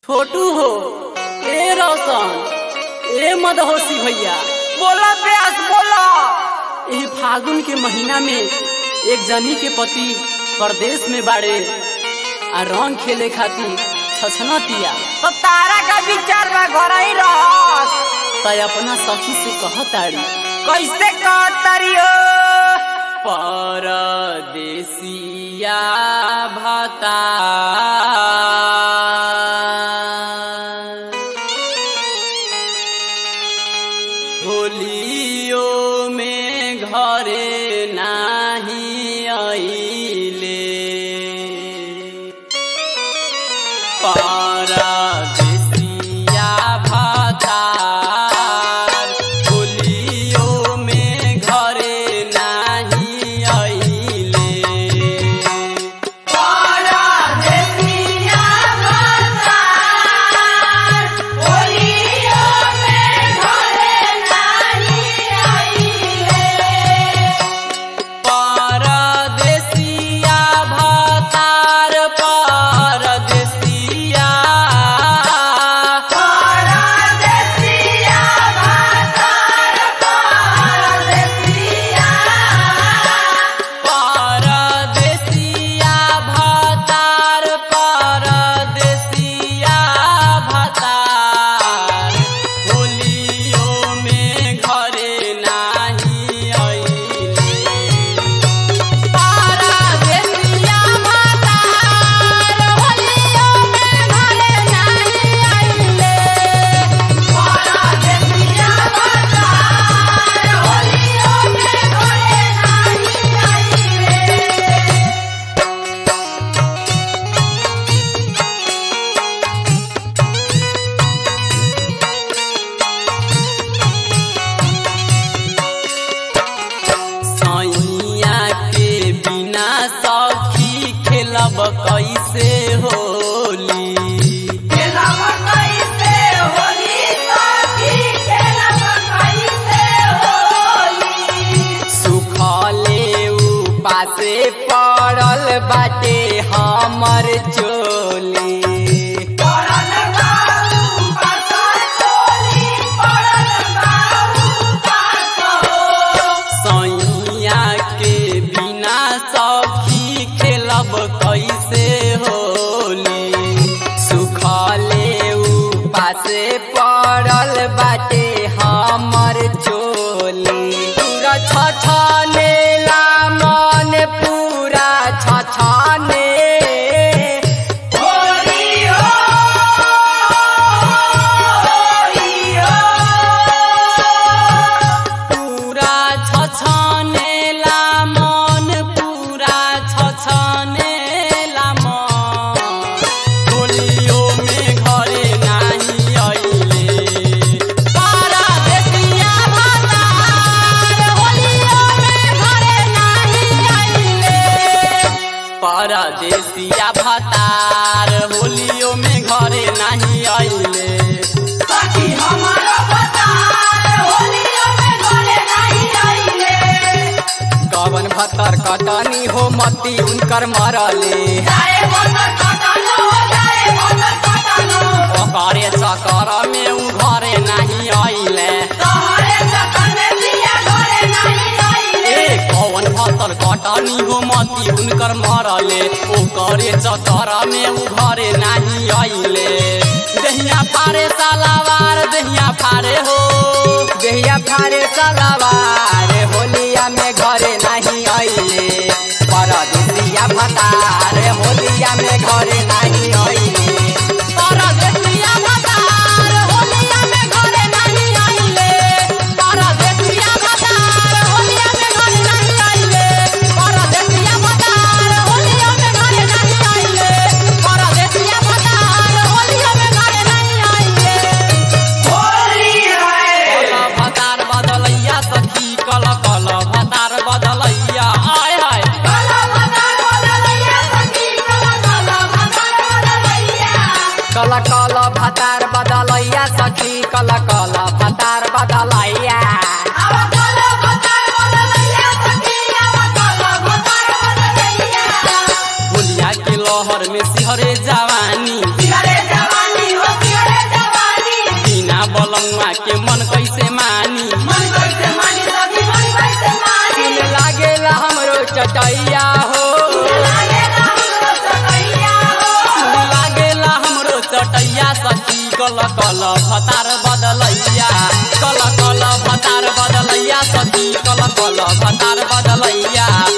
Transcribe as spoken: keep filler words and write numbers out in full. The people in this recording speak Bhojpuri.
छोटू हो, ए रोशन, ए मदहोशी भैया, बोला प्यास बोला। ए फागुन के महीना में एक जनी के पति परदेश में बाड़े आ रंग खेले खातिर छछना तिया तो तारा का विचार बा घर ही रह तय अपना सखी से कहताड़ी कैसे कहतारी हो परदेसिया भाता होलियो में घरे नाही आइले परदेसिया भाता होलियो में घरे नाही आइले परदेसिया भाता होलियो में घरे नाही आइले परदेसिया भातार परदेसिया परदेसिया भातार परदेसिया परदेसिया भातार परदेसिया भातार होलियो में घरे नाही आइले परदेसिया भातार होलियो में घरे नाही आइले परदेसिया भातार होलियो में घरे नाही आइले सैया के बिना सखी खेलब कैसे होली खेलब कैसे होली सखी खेलब कैसे होली सुखले उपासे पड़ल बाटे हमर चोली पड़ल बाऊ पासा चोली पड़ल बाऊ पासा सैया के बिना सखी खेलब कैसे होली सुखले उपासे पड़ल बाटे हमर चोली पूरा छछनेला मन पूरा छछने होली हो होली हो पूरा छछनेला मन पूरा छछनेला मन होलियो में घरे नाही आइले परदेसिया भातार होलियो में घरे नाही आइले परदेसिया भातार होलियो में घरे नाही आइले सखी हमारा भातार होलियो में घरे नाही आइले कवन भतर कटनी हो मती उनकर मरले जाए मोटर कटलो जाए मोटर कटलो ओकरे चक्कर में उ घरे नाही आइले तोहरे चक्कर में पिया घरे नाही आइले ए कवन भतर कटनी हो मती उनकर मरले ओकरे चक्कर में उ घरे नाही आइले दहिया फारे सालावार दहिया फारे हो दहिया फारे सालावार होलिया में घरे नाही आइले परदेसिया भतार होलिया में घरे नाही आइले परदेसिया भतार होलिया में घरे नाही आइले परदेसिया भतार होलिया में घरे नाही आइले परदेसिया भतार होलिया में घरे नाही आइले परदेसिया भतार होलिया में घरे नाही आइले होली है कल भतार बदलैया सखी कल कल भतार बदलैया आय हाय काला भातार बदलैया सखी काला काला भातार बदलैया कल कल भतार बदलैया सखी कल कल भतार बदलैया आवा काला भातार बदलैया सखी आवा काला भातार बदलैया होलिया के लहर में सिहरे जवानी सिहरे जवानी हो कल कल भतार बदलैया कल कल भतार बदलैया सखी कल कल भतार बदलैया